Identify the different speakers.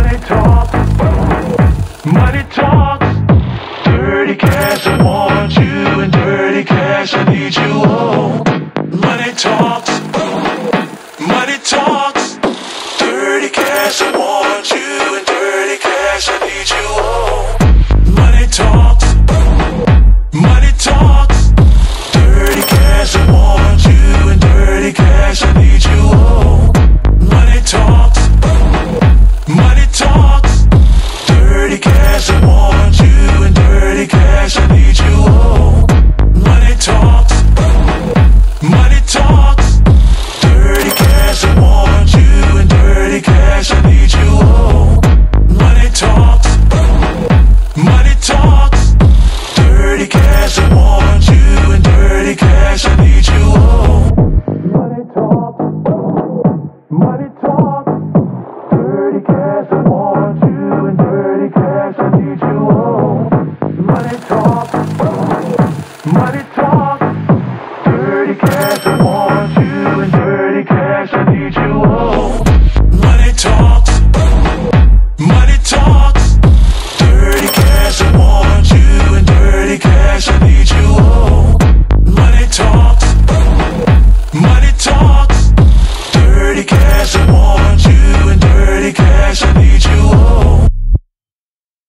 Speaker 1: Money talk, money talks. Dirty cash, I want you, and dirty cash, I need you. Oh, money talk.